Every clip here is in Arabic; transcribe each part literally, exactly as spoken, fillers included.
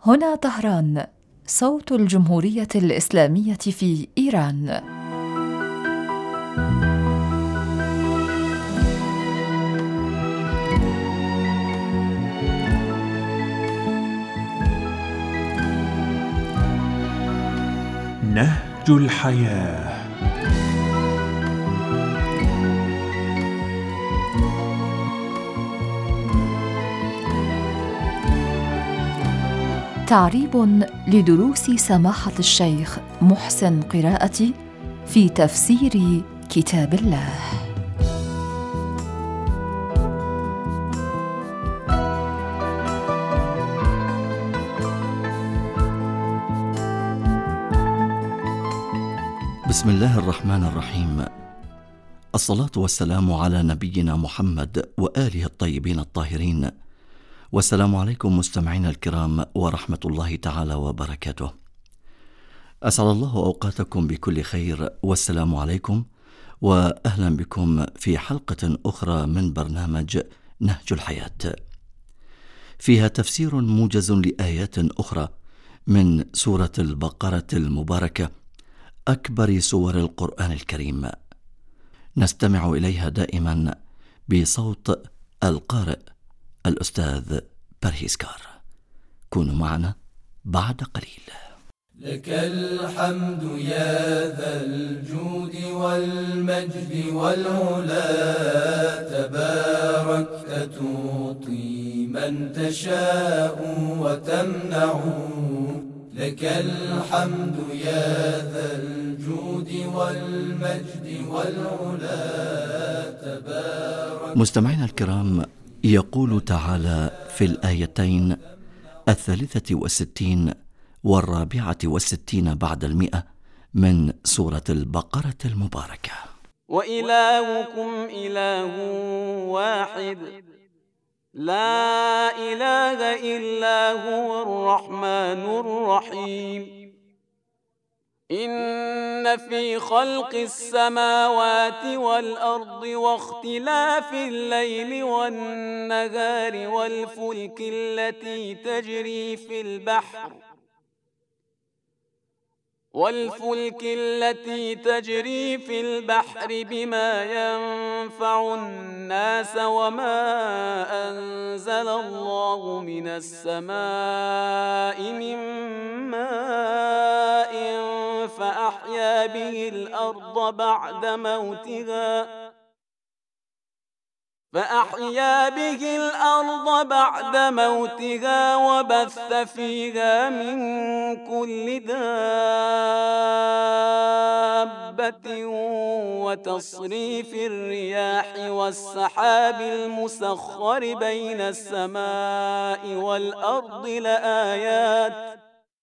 هنا طهران، صوت الجمهورية الإسلامية في إيران. نهج الحياة. تعريب لدروس سماحة الشيخ محسن قراءتي في تفسير كتاب الله. بسم الله الرحمن الرحيم. الصلاة والسلام على نبينا محمد وآله الطيبين الطاهرين، والسلام عليكم مستمعينا الكرام ورحمة الله تعالى وبركاته. أسعد الله أوقاتكم بكل خير، والسلام عليكم وأهلا بكم في حلقة أخرى من برنامج نهج الحياة، فيها تفسير موجز لآيات أخرى من سورة البقرة المباركة، أكبر سور القرآن الكريم، نستمع إليها دائما بصوت القارئ الأستاذ برهيسكار. كونوا معنا بعد قليل. لك الحمد يا ذا الجود والمجد والعلا، تباركت تعطي من تشاء وتمنع. لك الحمد يا ذا الجود والمجد والعلا، تبارك. مستمعينا الكرام، يقول تعالى في الآيتين الثالثة والستين والرابعة والستين بعد المئة من سورة البقرة المباركة: وإلهكم إله واحد لا إله إلا هو الرحمن الرحيم. إن في خلق السماوات والأرض واختلاف الليل والنهار والفلك التي تجري في البحر والفلك التي تجري في البحر بما ينفع الناس وما أنزل الله من السماء من ماء فأحيا به الأرض بعد موتها فأحيا به الأرض بعد موتها وبث فيها من كل دابة وتصريف الرياح والسحاب المسخر بين السماء والأرض لآيات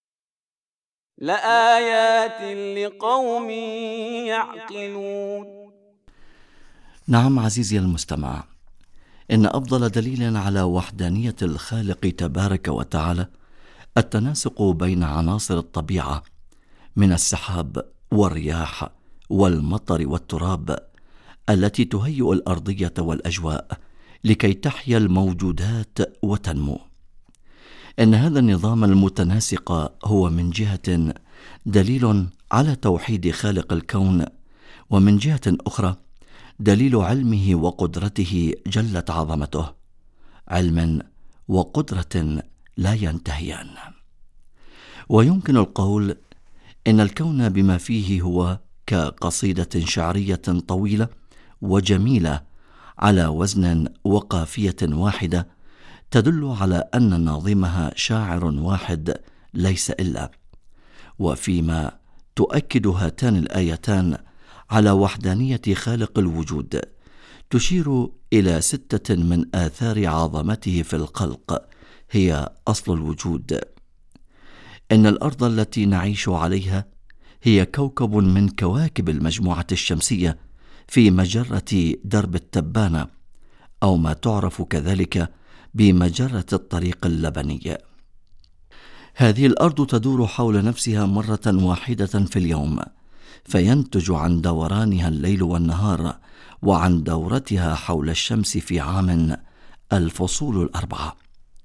لآيات لقوم يعقلون. نعم عزيزي المستمع، إن أفضل دليل على وحدانية الخالق تبارك وتعالى التناسق بين عناصر الطبيعة من السحاب والرياح والمطر والتراب التي تهيئ الأرضية والأجواء لكي تحيا الموجودات وتنمو. إن هذا النظام المتناسق هو من جهة دليل على توحيد خالق الكون، ومن جهة أخرى دليل علمه وقدرته جلت عظمته، علم وقدرة لا ينتهيان. ويمكن القول إن الكون بما فيه هو كقصيدة شعرية طويلة وجميلة على وزن وقافية واحدة، تدل على أن ناظمها شاعر واحد ليس إلا. وفيما تؤكد هاتان الآيتان على وحدانية خالق الوجود، تشير إلى ستة من آثار عظمته في الخلق هي أصل الوجود. إن الأرض التي نعيش عليها هي كوكب من كواكب المجموعة الشمسية في مجرة درب التبانة، أو ما تعرف كذلك بمجرة الطريق اللبني. هذه الأرض تدور حول نفسها مرة واحدة في اليوم، فينتج عن دورانها الليل والنهار، وعن دورتها حول الشمس في عام الفصول الأربعة.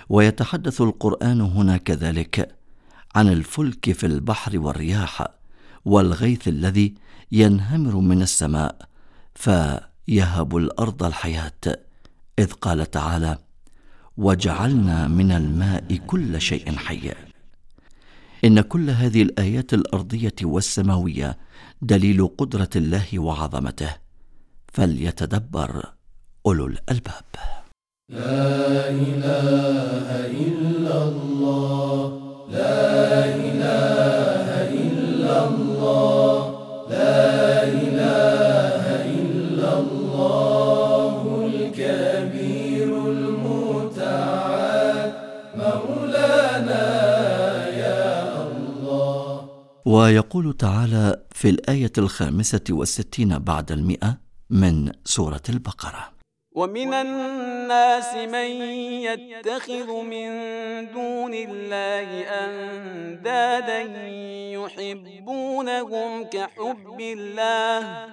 ويتحدث القرآن هنا كذلك عن الفلك في البحر والرياح والغيث الذي ينهمر من السماء فيهب الأرض الحياة، إذ قال تعالى: وجعلنا من الماء كل شيء حي. إن كل هذه الآيات الأرضية والسماوية دليل قدرة الله وعظمته، فليتدبر أولو الألباب. لا إله إلا الله، لا إله إلا الله، لا إله إلا الله الكبير المتعال مولانا يا الله. ويقول تعالى في الآية الخامسة والستين بعد المئة من سورة البقرة: ومن الناس من يتخذ من دون الله أندادا يحبونهم كحب الله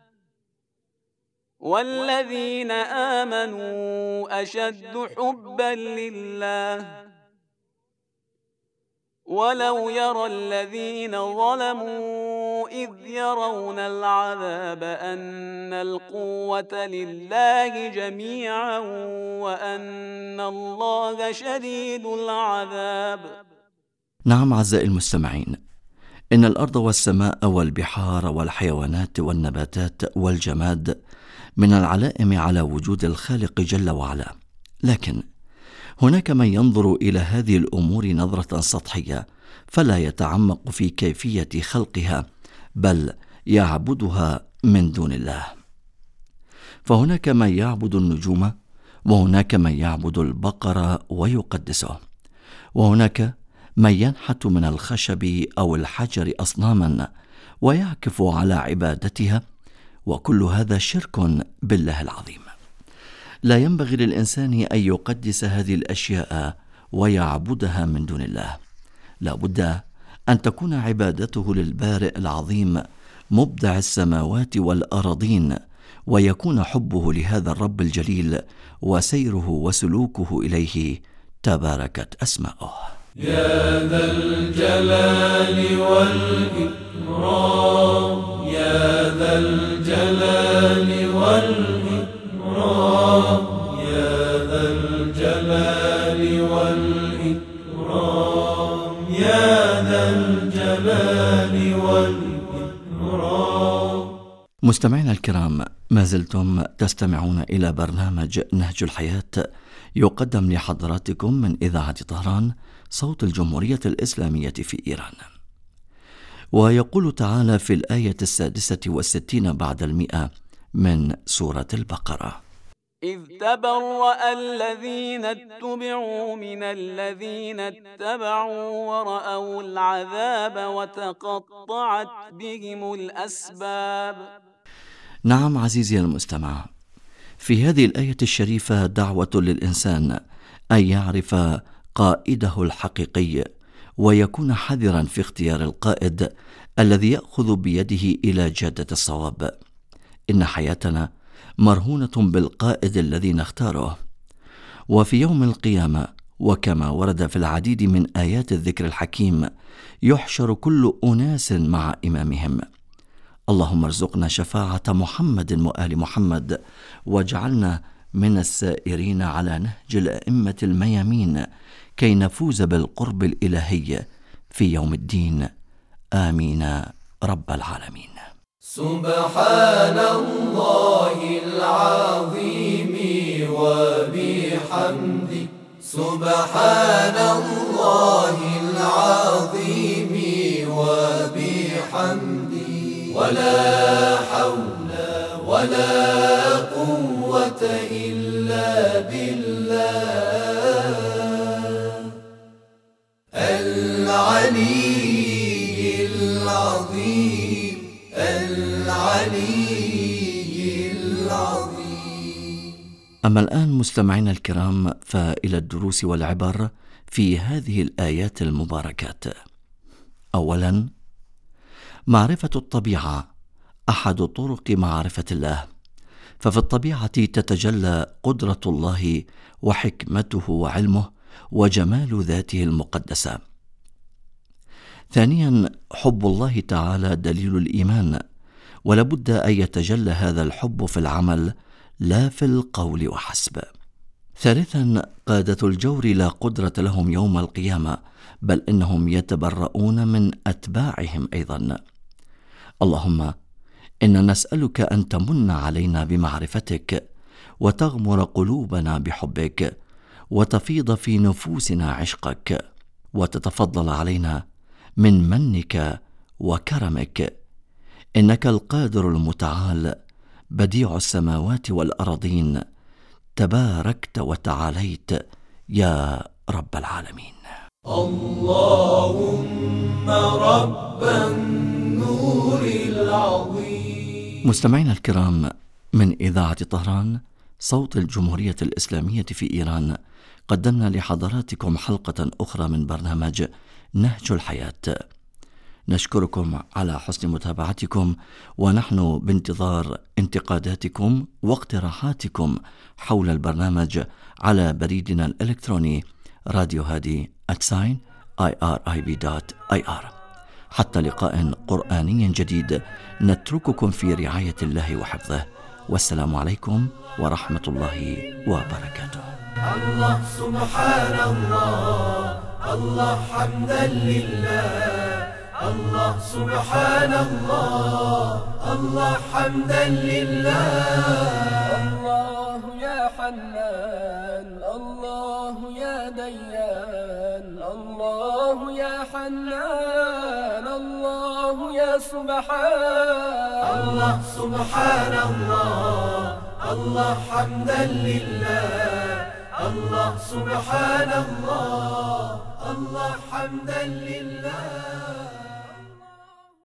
والذين آمنوا أشد حبا لله ولو يرى الذين ظلموا إذ يرون العذاب أن القوة لله جميعا وأن الله شديد العذاب. نعم أعزائي المستمعين، إن الأرض والسماء والبحار والحيوانات والنباتات والجماد من العلائم على وجود الخالق جل وعلا، لكن هناك من ينظر إلى هذه الأمور نظرة سطحية فلا يتعمق في كيفية خلقها، بل يعبدها من دون الله. فهناك من يعبد النجوم، وهناك من يعبد البقر ويقدسه، وهناك من ينحت من الخشب أو الحجر أصناما ويعكف على عبادتها، وكل هذا شرك بالله العظيم. لا ينبغي للإنسان أن يقدس هذه الأشياء ويعبدها من دون الله، لا بد أن تكون عبادته للبارئ العظيم مبدع السماوات والأراضين، ويكون حبه لهذا الرب الجليل وسيره وسلوكه إليه تباركت أسماؤه. يا ذا الجلال والإكرام، يا ذا الجلال والإكرام، يا ذا الجلال والإكرام، يا ذا الجلال والإكرام. مستمعينا الكرام، ما زلتم تستمعون إلى برنامج نهج الحياة يقدم لحضراتكم من إذاعة طهران صوت الجمهورية الإسلامية في إيران. ويقول تعالى في الآية السادسة والستين بعد المئة من سورة البقرة: إذ تبرأ الذين اتبعوا من الذين اتبعوا ورأوا العذاب وتقطعت بهم الأسباب. نعم عزيزي المستمع، في هذه الآية الشريفة دعوة للإنسان أن يعرف قائده الحقيقي، ويكون حذرا في اختيار القائد الذي يأخذ بيده إلى جادة الصواب. إن حياتنا مرهونة بالقائد الذي نختاره، وفي يوم القيامة وكما ورد في العديد من آيات الذكر الحكيم يحشر كل أناس مع إمامهم. اللهم ارزقنا شفاعة محمد وآل محمد، واجعلنا من السائرين على نهج الأئمة الميامين كي نفوز بالقرب الإلهي في يوم الدين، آمين رب العالمين. سبحان الله العظيم وبحمده، سبحان الله العظيم وبحمده، ولا حول ولا قوة إلا بالله العلي العظيم العلي العظيم. أما الآن مستمعينا الكرام، فإلى الدروس والعبر في هذه الآيات المباركات. أولا، معرفة الطبيعة أحد طرق معرفة الله، ففي الطبيعة تتجلى قدرة الله وحكمته وعلمه وجمال ذاته المقدسة. ثانيا، حب الله تعالى دليل الإيمان، ولابد أن يتجلى هذا الحب في العمل لا في القول وحسب. ثالثا، قادة الجور لا قدرة لهم يوم القيامة، بل إنهم يتبرؤون من أتباعهم أيضا. اللهم إنا نسألك أن تمن علينا بمعرفتك، وتغمر قلوبنا بحبك، وتفيض في نفوسنا عشقك، وتتفضل علينا من منك وكرمك، إنك القادر المتعال بديع السماوات والأرضين، تباركت وتعاليت يا رب العالمين. اللهم رب النور العظيم. مستمعينا الكرام، من إذاعة طهران صوت الجمهورية الإسلامية في إيران، قدمنا لحضراتكم حلقة أخرى من برنامج نهج الحياة. نشكركم على حسن متابعتكم، ونحن بانتظار انتقاداتكم واقتراحاتكم حول البرنامج على بريدنا الإلكتروني راديو هادي آت ساين آي آر آي بي دوت آي آر. حتى لقاء قرآني جديد، نترككم في رعاية الله وحفظه، والسلام عليكم ورحمة الله وبركاته. الله سبحان الله، الله حمدا لله، الله سبحان الله، الله حمدا لله. الله يا حنان، الله يا ديان، الله يا حنان، الله يا سبحان. الله سبحان الله، الله حمدا لله، الله سبحان الله، الله حمدا لله.